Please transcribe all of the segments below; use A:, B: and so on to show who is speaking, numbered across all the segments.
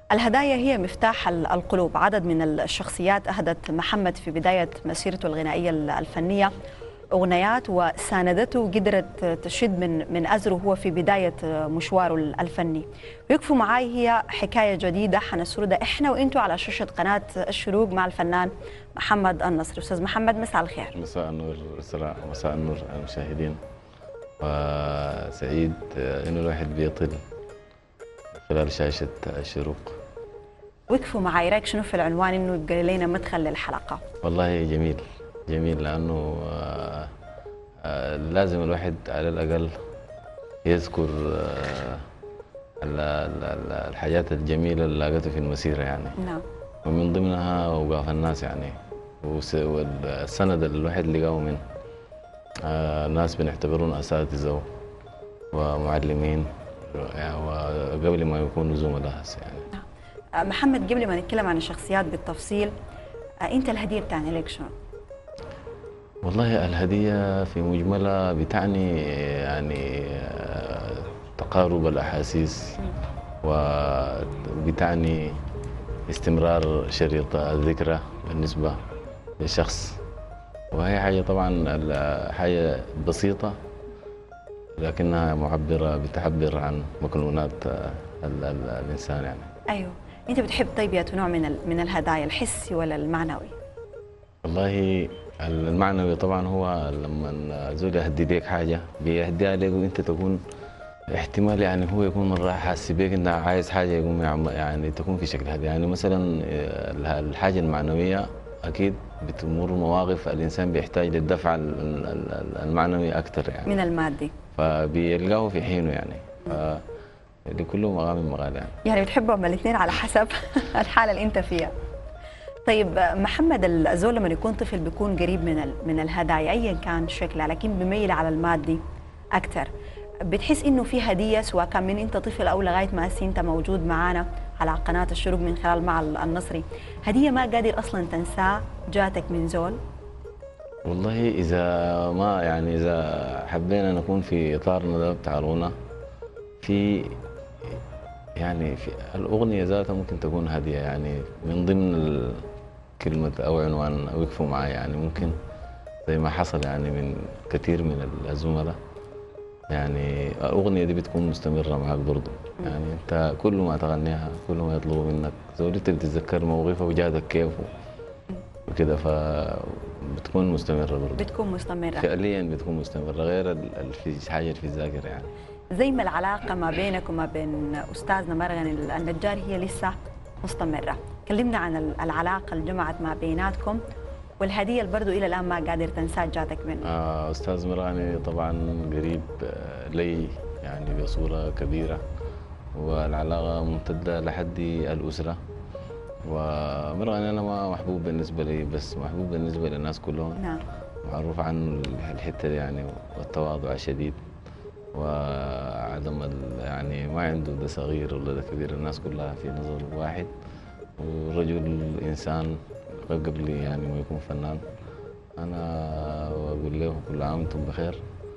A: الهدايا هي مفتاح القلوب. عدد من الشخصيات أهدت محمد في بداية مسيرته الغنائية الفنية أغنيات وساندته وقدرت تشد من أزره هو في بداية مشواره الفني. ويكفوا معاي هي حكاية جديدة حنسردها إحنا وإنتوا على شاشة قناة الشروق مع الفنان محمد النصري. أستاذ محمد، مساء الخير.
B: مساء النور سراء، مساء النور المشاهدين، وسعيد إنه الواحد بيطل خلال شاشة الشروق.
A: ويكفوا معاي، رأيك شنو في العنوان إنه يبقى لنا مدخل للحلقة؟
B: والله جميل جميل، لأنه لازم الواحد على الأقل يذكر الحاجات الجميلة اللي لقيتها في المسيرة يعني.
A: نعم.
B: ومن ضمنها وقاف الناس يعني، والسند اللي الواحد لقاه منه ناس بنعتبرهم أساتذة ومعلمين يعني، وقبل ما يكونوا زملاء يعني.
A: محمد، قبل ما نتكلم عن الشخصيات بالتفصيل، أنت الهدية بتاعنا لك شنو؟
B: والله الهدية في مجملها بتعني يعني تقارب الأحاسيس، وبتعني استمرار شريط الذكرى بالنسبة للشخص، وهي حاجة طبعا حاجة بسيطة لكنها معبرة، بتعبر عن مكنونات الإنسان يعني.
A: أيوه، أنت بتحب طيب يا نوع من الهدايا، الحسي ولا المعنوي؟
B: والله المعنوي طبعا هو لما زول يهدي لك حاجة بيهديها لك وأنت تكون احتمال يعني هو يكون مرة حاسس بيك انت عايز حاجه يقوم يعني تكون في شكل هذا يعني. مثلا الحاجه المعنويه اكيد بتمر مواقف الانسان بيحتاج للدفع المعنوي اكثر يعني
A: من المادي،
B: فبيلقاه في حينه يعني. لكل مقام مقال
A: يعني بتحبهم الاثنين على حسب الحاله اللي انت فيها. طيب محمد، الزول لما يكون طفل بيكون قريب من الهدايا ايا كان شكلها، لكن بيميل على المادي اكثر. بتحس انه في هديه سواء كان من انت طفل او لغايه ما هسه انت موجود معانا على قناه الشروق من خلال مع النصري، هديه ما قادر اصلا تنساه جاتك من زول؟
B: والله اذا ما يعني اذا حبينا نكون في اطارنا ده بتاع الغنى، في يعني في الاغنيه ذاتها ممكن تكون هديه يعني من ضمن كلمه او عنوان او يكفوا معايا يعني. ممكن زي ما حصل يعني من كثير من الزملاء يعني الأغنية دي بتكون مستمرة معك برضه يعني. أنت كل ما تغنيها كل ما يطلبوا منك زولتك بتتذكر موقفها وجادك كيف وكده، فبتكون مستمرة برضه.
A: بتكون مستمرة
B: فعليا بتكون مستمرة غير في حاجة في الذاكرة يعني.
A: زي ما العلاقة ما بينك وما بين أستاذنا مرغن النجار هي لسه مستمرة، كلمنا عن العلاقة اللي جمعت ما بيناتكم والهدية اللي برضه إلى الآن ما قادر تنساه جاتك منه.
B: أستاذ مرغني طبعا قريب لي يعني بصورة كبيرة، والعلاقة ممتدة لحد الأسرة. ومرغني أنا ما محبوب بالنسبة لي بس، محبوب بالنسبة للناس كلهم.
A: نعم.
B: معروف عنه الحتة دي يعني، والتواضع الشديد وعدم يعني ما عنده ده صغير ولا ده كبير، الناس كلها في نظر واحد، ورجل إنسان قبل يعني ما يكون فنان. أنا بقول له كل عام وأنتم بخير،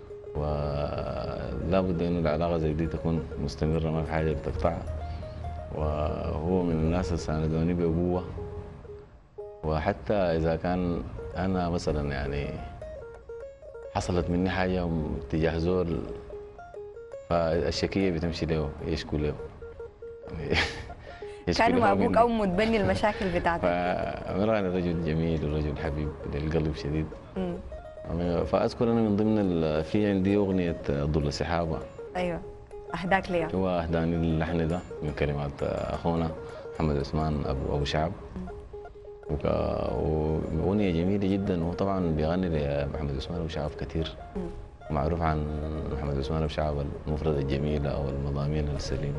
B: ولا بد إنه العلاقة زي دي تكون مستمرة، ما في حاجة بتقطعها. وهو من الناس اللي ساندوني بقوة، وحتى إذا كان أنا مثلا يعني حصلت مني حاجة تجاه زول فالشكية بتمشي له يشكو له يعني
A: كانوا مع ابوك او متبني المشاكل بتاعتك.
B: فمرغني رجل جميل ورجل حبيب للقلب شديد. فاذكر انا من ضمن في عندي اغنيه ظل السحابه.
A: ايوه، اهداك ليها.
B: هو اهداني اللحن ده من كلمات اخونا محمد عثمان ابو شعب. واغنيه جميله جدا، وهو طبعا بيغني لمحمد عثمان ابو شعب كثير. معروف عن محمد عثمان ابو شعب المفردة الجميلة او المضامين السليمة.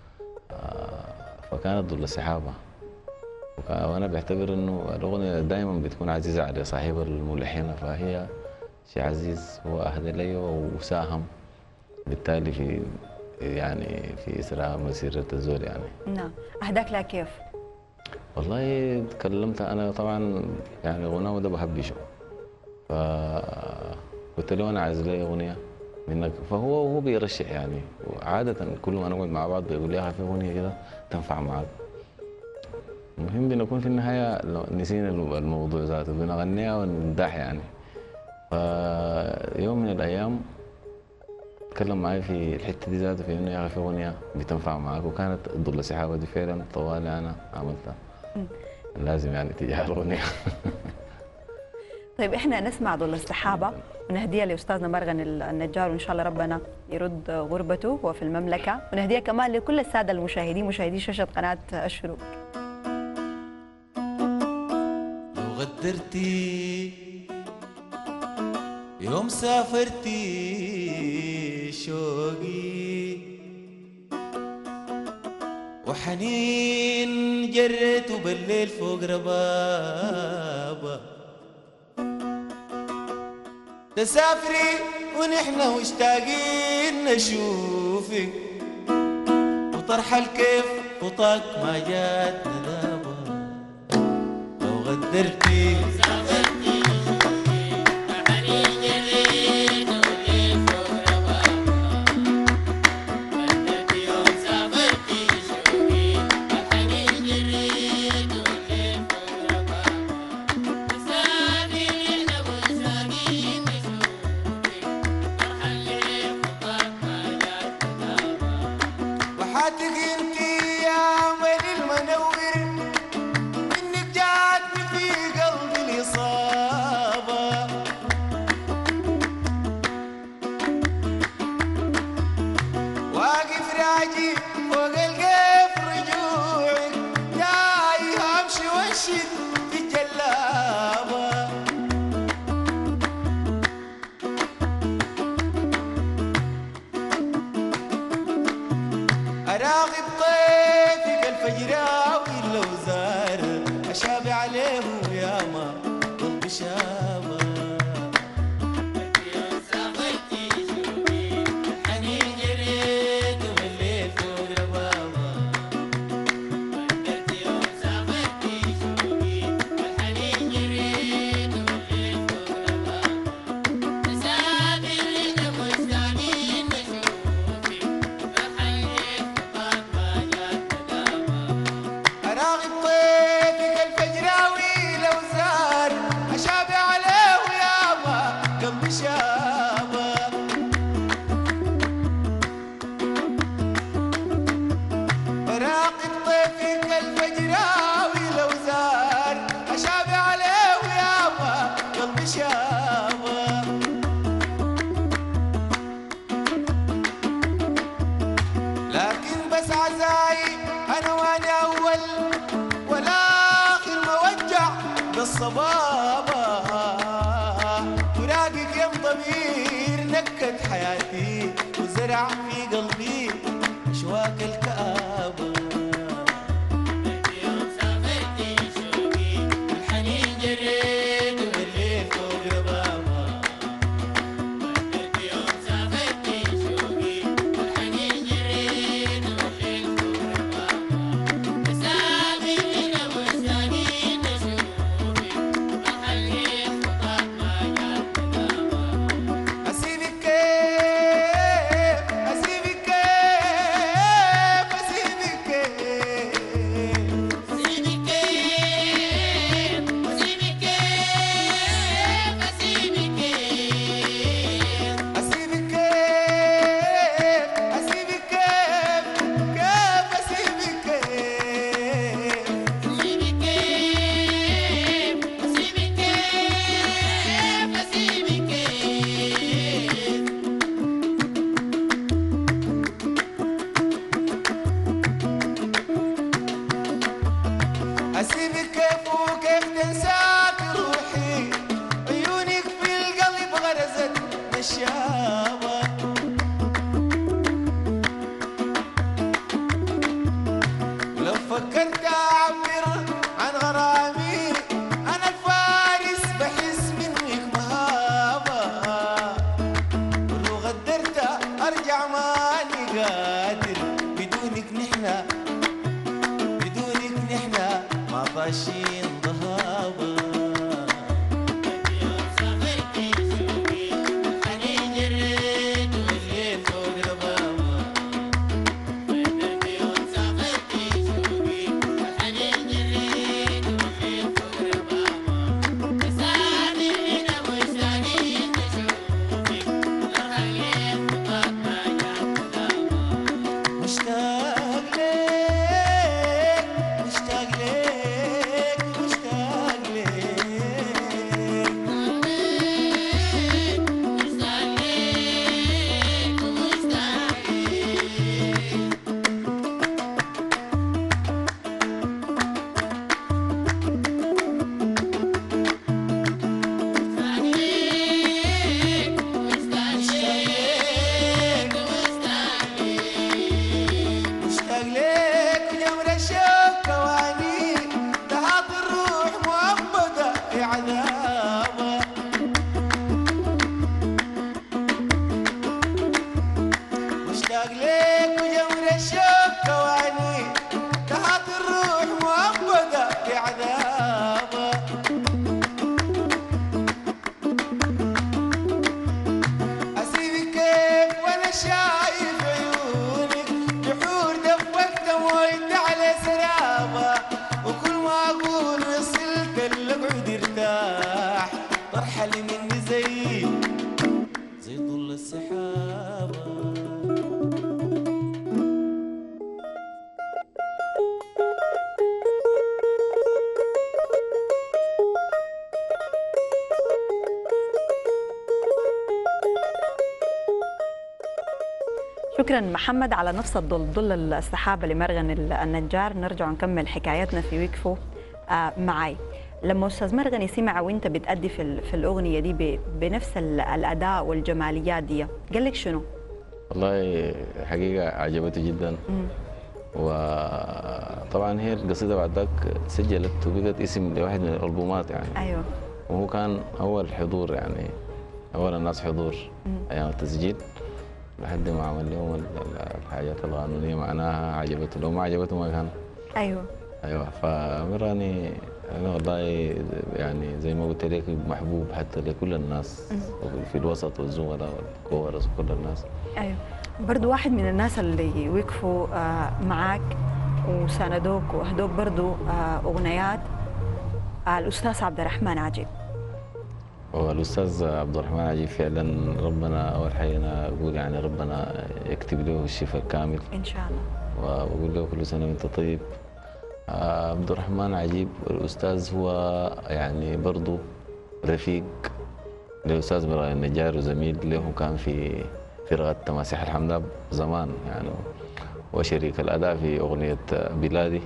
B: فكانت ظل السحابة، وانا بعتبر انه الاغنية دائما بتكون عزيزة على صاحبها الملحنة، فهي شيء عزيز هو اهدى لي وساهم بالتالي في يعني في اسراء مسيرة الزول يعني.
A: نعم. اهداك لها كيف؟
B: والله تكلمت انا طبعا يعني غناء ده بحبشه، قلت له انا عايز لي اغنيه منك، فهو بيرشح يعني. وعاده كل ما نقعد مع بعض بيقول لي يا اخي في اغنيه كده تنفع معك، المهم بنكون في النهاية لو نسينا الموضوع ذاته بنغنيها ونداح يعني. فيوم من الأيام تكلم معي في الحتة دي ذاته، في إنه يا أخي في أغنية بتنفع معك، وكانت ضل السحابة دي فعلا طوالي أنا عملتها. لازم يعني تجي على الأغنية.
A: طيب احنا نسمع ضل السحابة ونهديها لاستاذنا مرغن النجار، وان شاء الله ربنا يرد غربته وهو في المملكة، ونهديها كمان لكل السادة المشاهدين مشاهدي شاشة قناة الشروق.
C: لو غدرتي يوم سافرتي شوقي وحنين جريت بالليل فوق ربابة، تسافري ونحن مشتاقين نشوفك، وطرح الكيف وطاق ما جات ندابة. لو غدرتي وحاتك انتي يا عمل المنور، انك جاتني في قلبي الاصابه، واقف راجي فوق القيف رجوعك، جاي امشي وانشد في الجلابه. أراقب طيفك الفجراوي لو زار، أشابي عليه ياما قلبي شابه. سافرتي شوقي الحنين جريت والليل فوق ربابة. غدرتي يوم سافرتي شوقي الحنين جريت والليل فوق ربابة. نسافر لنا مشتاقين نشوفك، أراغب طيفك الفجراوي لو زار، أشابي عليه ويابا قلبي شابه. أراغب طيفك الفجراوي لو زار، أشابي عليه ويابا قلبي شابه. لكن بس عزاي أنا وأنا أول ولا آخر موجع بالصبابة، فراقك يم ضمير نكت حياتي وزرع في قلبي أشواك الكآبة. يوم سافرتي شوقي الحنين جريت والليل فوق ربابة. يوم سافرتي شوقي الحنين جريت والليل فوق ربابة. نسافر لنا مشتاقين نشوفك، بحلقي خطاك ما جات ندامة. أسيبك كيف أسيبك كيف أسيبك كيف أسيبك كيف أسيبك كيف أسيبك كيف أسيبك كيف أسيبك كيف كيف أسيبك كيف أسيبك كيف أسيبك كيف أسيبك كيف. أسيبك كيف وكيف تنساك روحي، عيونك في القلب غرزت نشابة. ولو فكرت أعبر عن غرامي أنا الفارس بحس منك مهابة، ولو غدرت أرجع ماني قادر، بدونك نحنا بدونك نحنا ما طاشين ضهابة. يوم سافرتي شوقي الحنين جريت والليل فوق ربابة. غدرتي يوم سافرتي شوقي الحنين جريت
A: شكرا محمد. على نفس ظل السحابة لمرغن النجار نرجع نكمل حكايتنا في وقفه معاي. لما أستاذ مرغني سمع وأنت بتأدي في الأغنية دي بنفس الأداء والجماليات دي، قال لك شنو؟
B: والله حقيقة عجبته جدا. وطبعا هي القصيدة بعد ذاك سجلت وبقت اسم لواحد من الألبومات يعني.
A: أيوه.
B: وهو كان أول حضور يعني، أول الناس حضور أيام التسجيل، لحد ما عمل لهم الحاجات القانونية معناها عجبته، لو ما عجبته ما كان.
A: أيوه.
B: أيوه. فمراني أنا والله يعني زي ما قلت لك محبوب حتى لكل الناس في الوسط والزملاء والكورس وكل الناس.
A: أيوه. برضو واحد من الناس اللي وقفوا معاك وساندوك وهدوك برضو أغنيات الأستاذ عبد الرحمن عجيب.
B: والأستاذ عبد الرحمن عجيب فعلا ربنا أول حاجة أنا أقول يعني ربنا يكتب له الشفاء الكامل
A: إن شاء الله.
B: وأقول له كل سنة وأنت طيب. عبد الرحمن عجيب الأستاذ هو يعني برضو رفيق للأستاذ مرغن النجار وزميل له، كان في فرقة تماسيح الحمداء زمان يعني، وشريك الأداء في أغنية بلادي.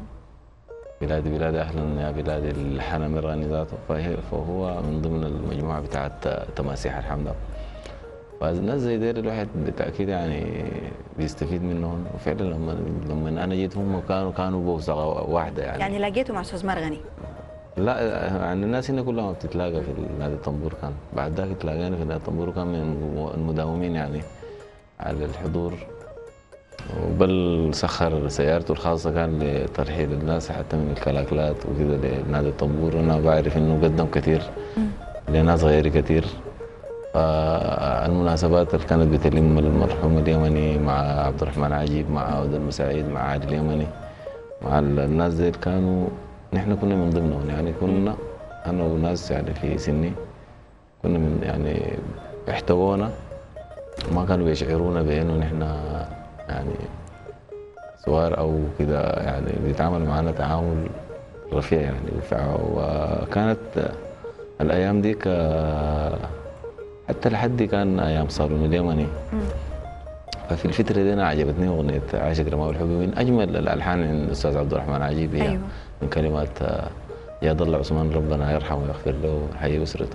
B: بلادي بلادي أهلا يا بلادي الحنا مرغني ذاته، فهو من ضمن المجموعة بتاعت تماسيح الحمداء. فالناس زي دير الواحد بالتأكيد يعني بيستفيد منهم، وفعلا لما أنا جيت هم كانوا بوثقة واحدة يعني.
A: يعني لقيته مع أستاذ مرغني؟
B: لا يعني الناس هنا كلها ما بتتلاقى في نادي الطنبور، كان بعد ذاك تلاقينا في نادي الطنبور، كان من المداومين يعني على الحضور، وبل سخر سيارته الخاصة كان لترحيل الناس حتى من الكلاكلات وكذا لنادي الطنبور. أنا بعرف إنه قدم كثير لناس غيري كثير. فالمناسبات اللي كانت بتلم المرحوم اليمني مع عبد الرحمن عجيب مع عبد المساعد مع عادل اليمني مع الناس دي كانوا نحن كنا من ضمنهم يعني. كنا أنا وناس يعني في سني كنا من يعني احتوونا، ما كانوا بيشعرونا بأنه نحن يعني صغار أو كده يعني، بيتعاملوا معنا تعامل رفيع يعني. وكانت الأيام دي حتى لحد كان أيام صالون اليمني. ففي الفترة دي أنا عجبتني أغنية عاشق رماء الحب، من أجمل الألحان عند الأستاذ عبد الرحمن عجيب. هي
A: أيوه.
B: من كلمات يا ضل عثمان ربنا يرحمه ويغفر له ويحيي أسرته.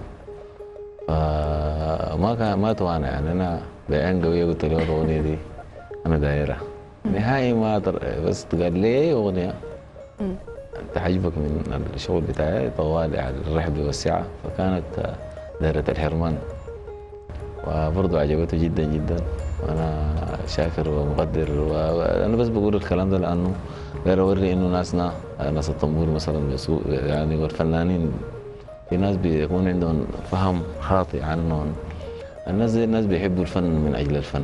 B: ما توانى يعني، أنا بعين قوية قلت له الأغنية دي أنا دايرة نهائي ما بس قال لي أي أغنية تعجبك من الشغل بتاعي طوالي على الرحب والسعة، فكانت دائرة الحرمان، وبرضه عجبته جدا جدا. وأنا شاكر ومقدر، وأنا بس بقول الكلام ده لأنه غير أوري إنه ناس الطنبور مثلا بيسوق يعني، والفنانين في ناس بيكون عندهم فهم خاطئ عنهم. الناس دي الناس بيحبوا الفن من أجل الفن،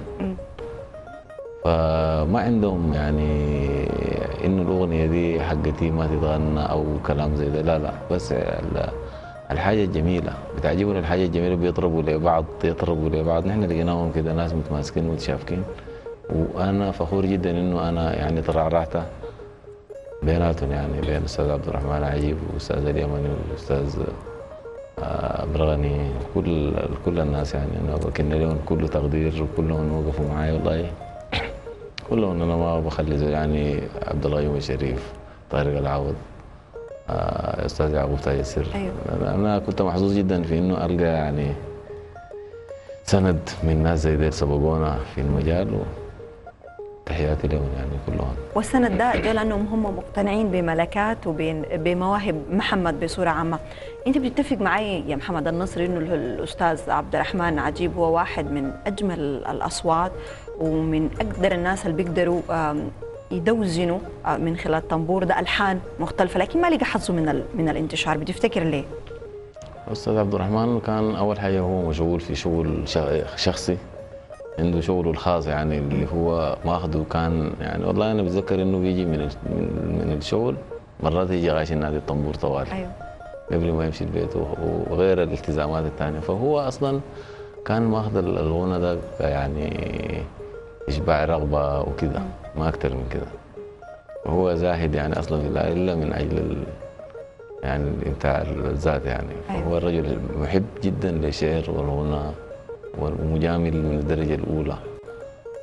B: فما عندهم يعني إنه الأغنية دي حقتي ما تتغنى أو كلام زي ده، لا لا، بس الحاجة الجميلة بتعجبهم، الحاجة الجميلة بيضربوا لبعض. نحن لقيناهم كده ناس متماسكين ومتشافكين، وأنا فخور جدا إنه أنا يعني ترعرعت بيناتهم يعني، بين الأستاذ عبد الرحمن عجيب والأستاذ اليمني والأستاذ برغني، كل الناس يعني. أنا بكن لهم كل تقدير، وكلهم وقفوا معي والله كلهم. أنا ما بخلي زي يعني عبد الغيوم الشريف، طارق العوض، أستاذ يعقوب تاج السر.
A: أيوه.
B: أنا كنت محظوظ جدا في إنه ألقى يعني سند من ناس زي ديل سبقونا في المجال، وتحياتي لهم يعني كلهم.
A: والسند ده جاء لأنهم هم مقتنعين بملكات وبمواهب محمد بصورة عامة. أنت بتتفق معي يا محمد النصري إنه الأستاذ عبد الرحمن عجيب هو واحد من أجمل الأصوات ومن أقدر الناس اللي بيقدروا يدوزنوا من خلال الطنبور ده ألحان مختلفة، لكن ما لقى حظه من الانتشار، بتفتكر ليه؟
B: الأستاذ عبد الرحمن كان أول حاجة هو مشغول في شغل شخصي، عنده شغله الخاص يعني اللي هو ماخده. كان يعني والله أنا بتذكر إنه بيجي من الشغل مرات يجي غاش نادي الطنبور طوال.
A: أيوه.
B: قبل ما يمشي البيت، وغير الالتزامات الثانية. فهو أصلا كان ماخذ الغنى ده يعني إشباع رغبة وكذا، ما أكثر من كذا. وهو زاهد يعني أصلا في الله إلا من أجل يعني الإمتاع الذات يعني. فهو الرجل محب جدا للشعر والغنى ومجامل من الدرجة الأولى.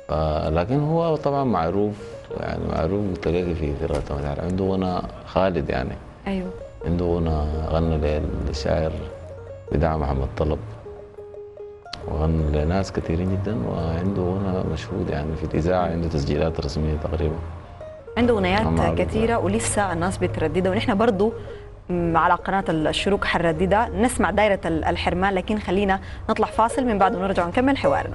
B: لكن هو طبعا معروف، يعني معروف بطريقة في فرقة مدار. عنده غنى خالد يعني،
A: ايوه
B: عنده غنى غنى للشاعر بداع محمد طلب، وغنى لناس كثيرين جدا، وعنده غنى مشهود يعني في الإذاعة، عنده تسجيلات رسمية تقريبا.
A: عنده
B: معروف
A: اغنيات كثيره
B: يعني.
A: ولسه الناس بترددها، ونحن برضو على قناه الشروق حنرددها. نسمع دايره الحرمان، لكن خلينا نطلع فاصل من بعد ونرجع ونكمل حوارنا.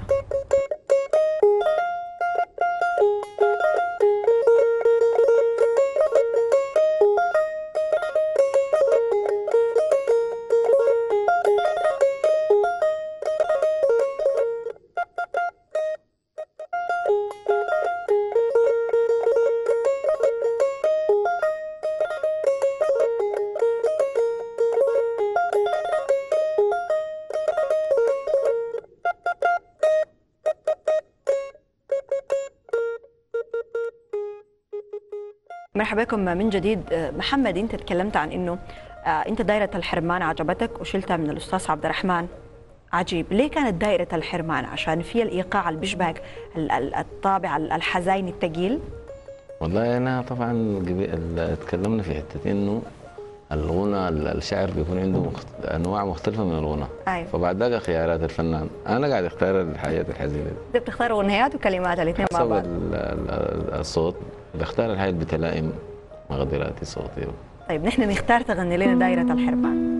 A: مرحبا بكم من جديد. محمد، انت تكلمت عن انه انت دائره الحرمان عجبتك وشلتها من الاستاذ عبد الرحمن. عجيب، ليه كانت دائره الحرمان؟ عشان فيها الايقاع اللي بيشبهك الطابع الحزين الثقيل؟
B: والله أنا طبعا تكلمنا في حتة إنه الغنى الشاعر بيكون عنده أنواع مختلفة من الغنى.
A: أيوة.
B: فبعد ذلك خيارات الفنان أنا قاعد أختار الحاجات الحزينة دي.
A: انت بتختار اغنيات وكلمات الاثنين مع
B: حسب
A: بعض؟
B: الصوت بختار الحاجات بتلائم مقدراتي الصوتية.
A: طيب نحن نختار تغني لنا دائره الحرمان.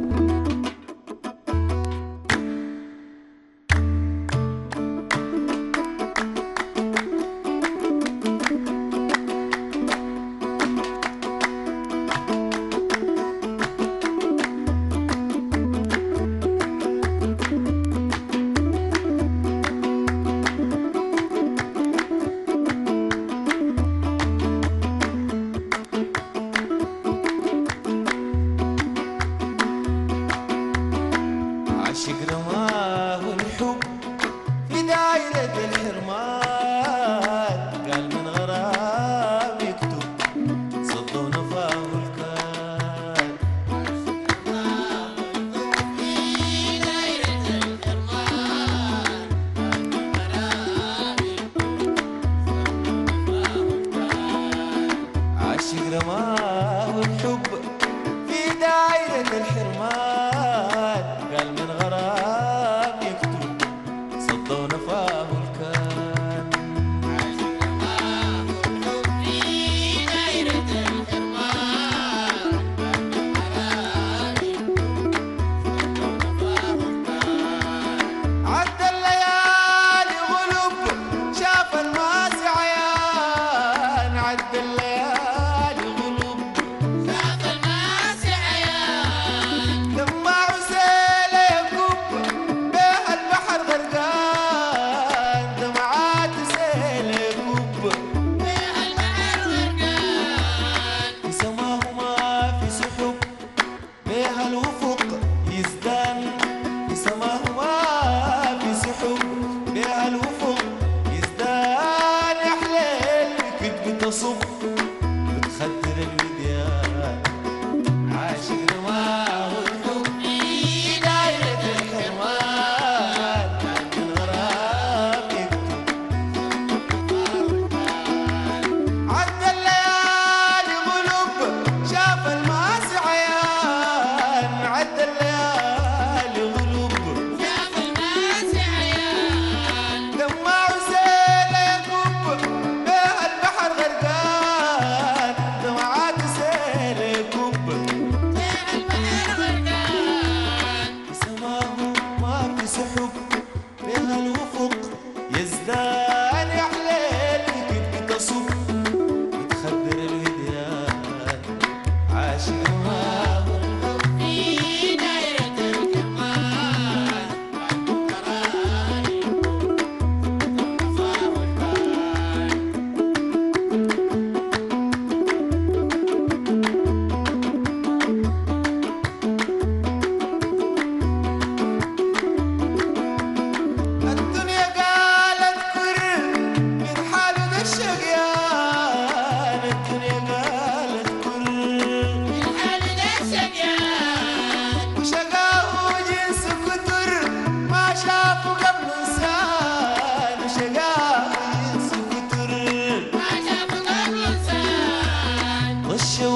C: عشق رماه الحب في دايرة الحرمان، قال من غرام يكتب صد ونفاه الكان. عشق رماه الحب في دايرة الحرمان، قال من غرام يكتب صد ونفاه الكان. عدى الليالي غلب شاف الماس عيان، عدى الليالي غلب شاف الماس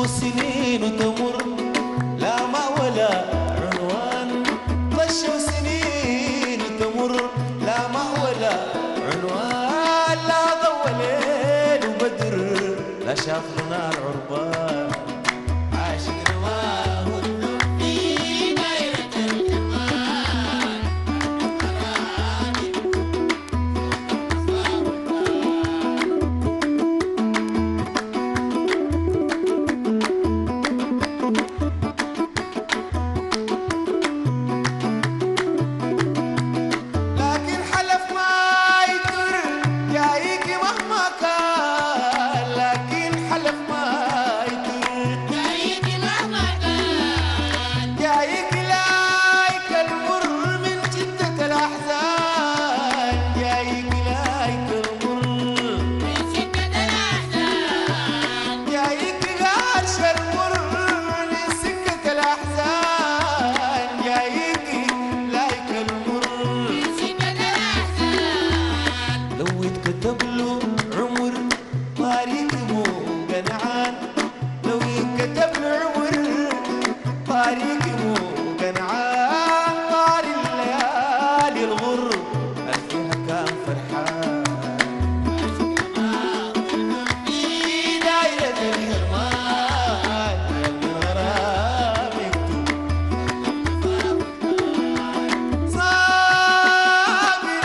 C: سنين وتمر لا ما ولا عنوان طشوا سنين وتمر لا ما ولا عنوان لا ضوى ليل وبدر لا شاف لنا العربان عاشقنا ما هو في دايرة الحرمان لكن حلف ما يدر جايك مهما كان لكن حلف ما يدر جايك مهما كان جايك لايك المر من شدة الأحزان جايك لايك المر من شدة الأحزان جايك غارش المر من سكة الأحزان جايك لايك المر من سكة الأحزان لو يتكتب له عمر طريق مو قنعان لو يتكتب له عمر طريق مو قنعان طار الليالي الغر ألفها كان فرحان في دايرة الحرمان من غرام يكتب صابر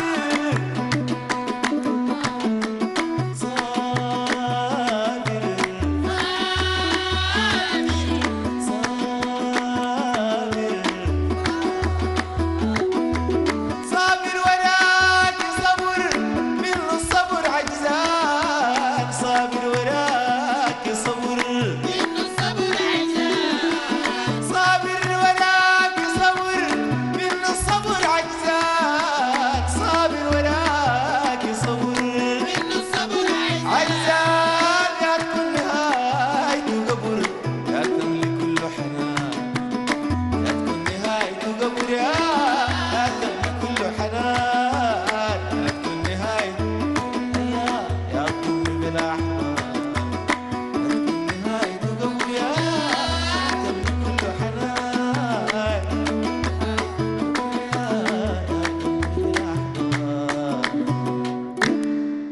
C: صابر وراك صبر من الصبر عجزان صابر وراك صبر من الصبر عجزان صابر وراك صبر من الصبر عجزان صابر وراك صبر من الصبر عجزان يا تكون نهايته قبر يا تملي كل حنان يا تكون نهايته قبر يا تملي كل حنان يا تكون نهايته يا تكون بلا أحضان يا تكون نهايته قبر يا تملي كل حنان يا تكون بلا أحضان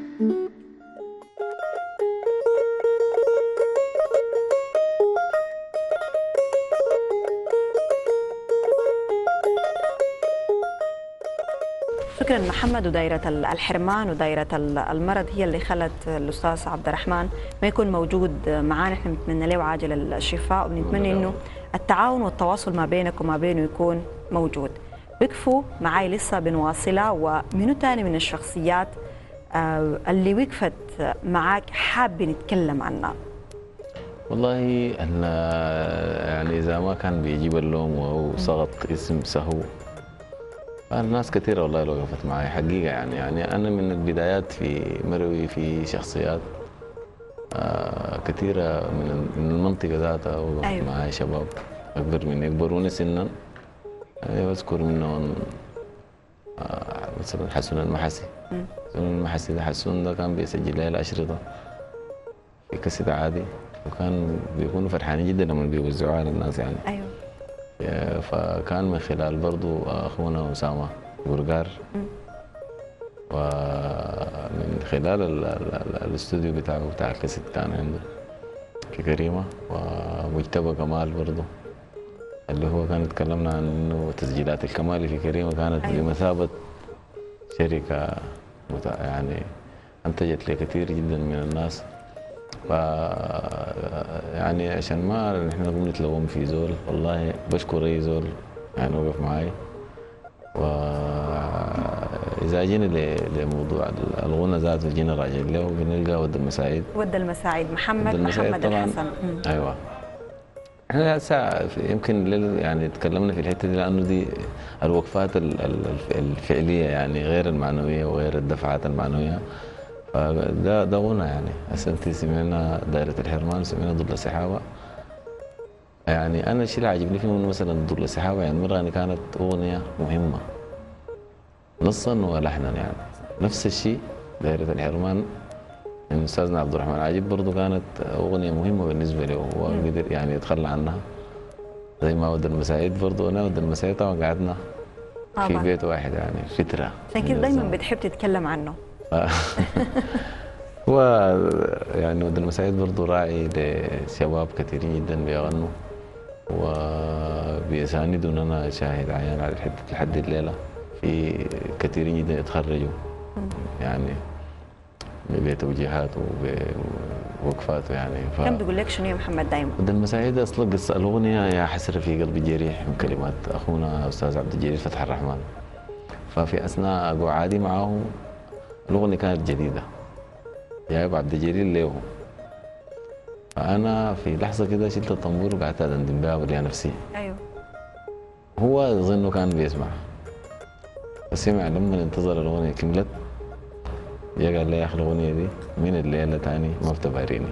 A: فكرة محمد ودائرة الحرمان ودائرة المرض هي اللي خلت الأستاذ عبد الرحمن ما يكون موجود معانا. احنا بنتمنى له عاجل الشفاء وبنتمنى انه التعاون والتواصل ما بينك وما بينه يكون موجود. وقفوا معاي لسه بنواصلها. ومنو تاني من الشخصيات اللي وقفت معاك حاب نتكلم عنها؟
B: والله يعني إذا ما كان بيجيب اللوم أو سقط اسم سهو، الناس كثيرة والله اللي وقفت معي حقيقة. يعني أنا من البدايات في مروي في شخصيات كثيرة من المنطقة ذاتها وقفت
A: أيوة.
B: معي شباب أكبر مني يكبروني سنا. بذكر منهم مثلا حسون المحسي. حسون المحسي ده حسون ده كان بيسجل لي الأشرطة في كاسيت عادي، وكان بيكونوا فرحانين جدا لما بيوزعوها للناس يعني.
A: ايوه.
B: فكان من خلال برضو اخونا اسامه برقار، ومن خلال الاستوديو بتاع الكاسيت كان عنده في كريمه، ومجتبى كمال برضو اللي هو كان تكلمنا عن انه تسجيلات الكمالي في كريمه كانت
A: أيوة.
B: بمثابه شركه يعني انتجت لكثير جدا من الناس. ف يعني عشان ما نحن نقوم نتلوم في زول، والله بشكر اي زول يعني وقف معي. واذا جينا لموضوع الغنى ذاته جينا راجعين له بنلقى ود المساعيد.
A: ود المساعيد محمد
B: طبعا.
A: الحسن.
B: ايوه. احنا هسه يمكن يعني تكلمنا في الحته دي لانه دي الوقفات الفعليه يعني غير المعنويه وغير الدفعات المعنويه. فده غنى يعني. هسه انت سمعنا دائرة الحرمان، سمعنا ضد السحابة. يعني انا الشيء اللي عجبني فيهم مثلا ضد السحابة يعني مرة كانت اغنية مهمة نصا ولحنا يعني. نفس الشيء دائرة الحرمان من استاذنا عبد الرحمن عاجب برضه كانت اغنية مهمة بالنسبة له. هو قدر يعني يتخلى عنها. زي ما ود المساعد برضه انا ود المساعد طبعا قعدنا في
A: طبعا
B: بيت واحد يعني فتره
A: عشان كده دايما بتحب تتكلم عنه.
B: هو يعني ود المساعد برضه راعي لشباب كثيرين جدا بيغنوا وبيساندوا ان انا اشاهد عيان على الحته لحد الليله. في كثيرين جدا يتخرجوا يعني بتوجيهاته ووقفاته يعني.
A: كم بيقول لك شنو يا محمد دايما؟
B: ود المساعد اصلا قصه الاغنيه يا حسره في قلب الجريح من كلمات اخونا استاذ عبد الجليل فتح الرحمن. ففي اثناء قعادي معه الاغنيه كانت جديده جايب عبد الجليل له. فانا في لحظه كده شلت الطنبور وقعدت ادندن بها وليا نفسي.
A: ايوه
B: هو اظنه كان بيسمع فسمع لما انتظر الاغنيه كملت جا قال لي يا اخي الاغنيه دي من الليله تاني ما بتباريني.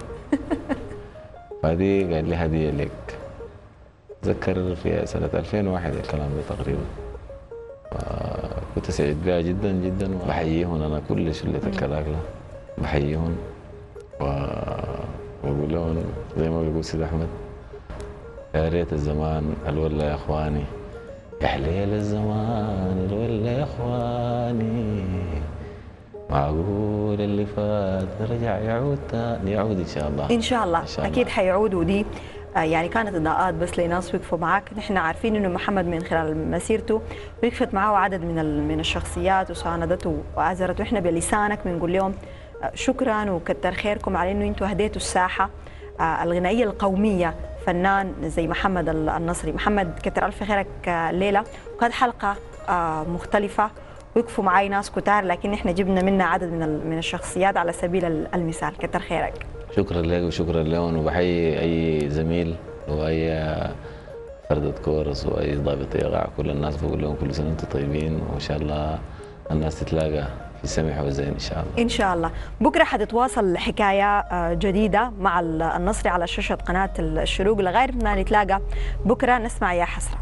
B: فدي قال لي هديه لك. اتذكر في سنه 2001 الكلام ده تقريبا. كنت سعيد بها جدا جدا وبحييهم انا كل شله الكلاكله بحييهم واقول لهم زي ما بيقول سيد احمد يا ريت الزمان الولا يا اخواني يا حليل الزمان الولا يا اخواني معقول اللي فات رجع يعود تاني يعود ان شاء الله.
A: ان شاء الله, اكيد حيعود. ودي يعني كانت اضاءات بس لناس وقفوا معاك. نحن عارفين انه محمد من خلال مسيرته وقفت معه عدد من الشخصيات وساندته وعزرته. احنا بلسانك بنقول لهم شكرا وكتر خيركم على انه انتم هديتوا الساحه الغنائيه القوميه فنان زي محمد النصري. محمد كتر الف خيرك ليله، وكانت حلقه مختلفه وقفوا معي ناس كتار لكن احنا جبنا منها عدد من الشخصيات على سبيل المثال. كتر خيرك.
B: شكرا لك وشكرا لهم وبحيي اي زميل واي فردة كورس واي ضابط ايقاع كل الناس بقول لهم كل سنه وانتم طيبين وان شاء الله الناس تتلاقى في سمح وزين ان شاء الله.
A: ان شاء الله. بكره حتتواصل حكايه جديده مع النصري على شاشه قناه الشروق. لغايه ما نتلاقى بكره نسمع يا حسره.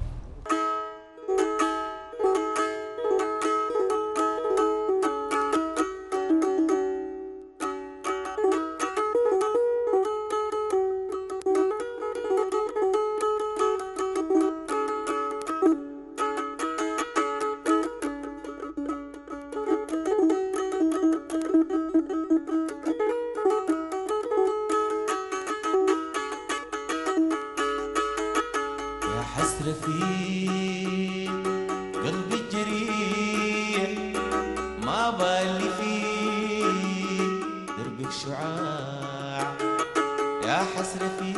C: حسرة في قلبي الجريح ما بالي في دربك شعاع. يا حسرة في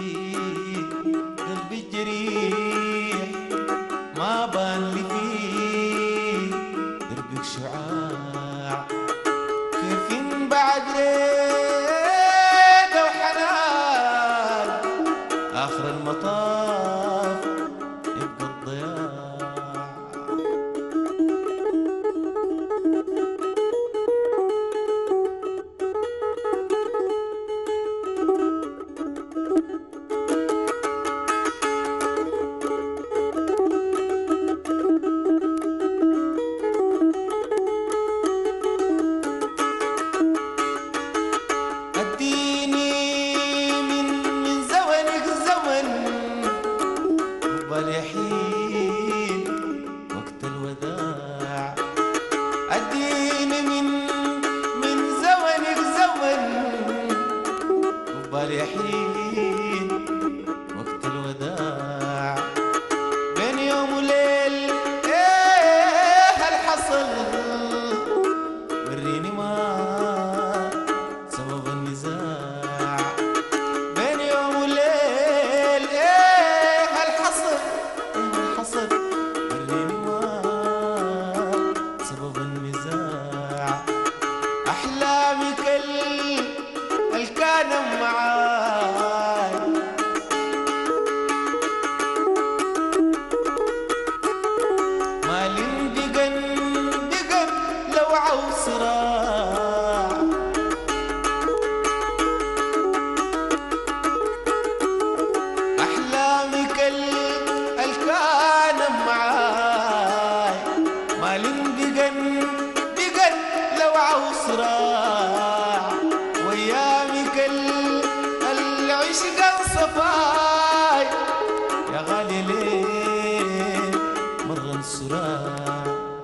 C: قلبي الجريح ما بالي في دربك شعاع. كيف بعد ليلة وحنان آخر المطاف يبقى الضياع. اديني من زمنك زمن واليحين وقت الوداع. اديني من زمنك زمن واليحين وقت الوداع. بين يوم وليل ايه هالحصل وريني ما سبب النزاع. بين يوم وليل ايه هالحصل الحصل وريني ما سبب النزاع. احلامك الكان معاي عشق الصفاي يا غالي ليه مرة انسراي.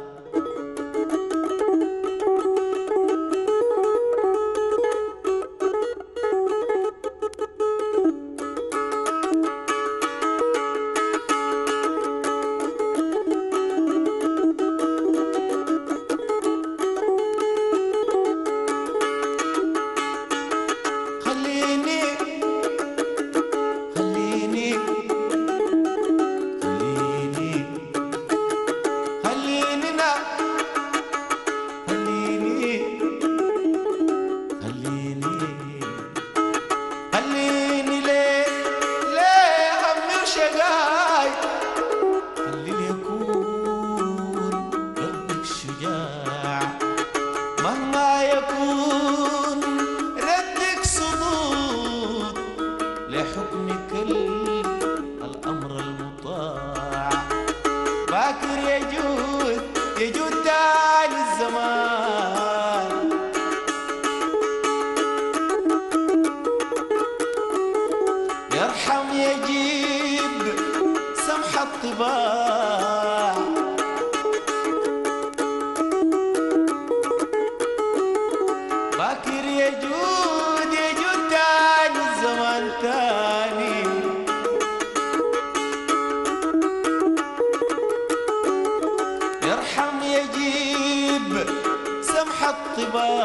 C: باكر يجود تاني الزمان. يرحم يجيب سمح الطباع. باكر يجود تاني الزمان تاني. يرحم يجيب سمح الطباع.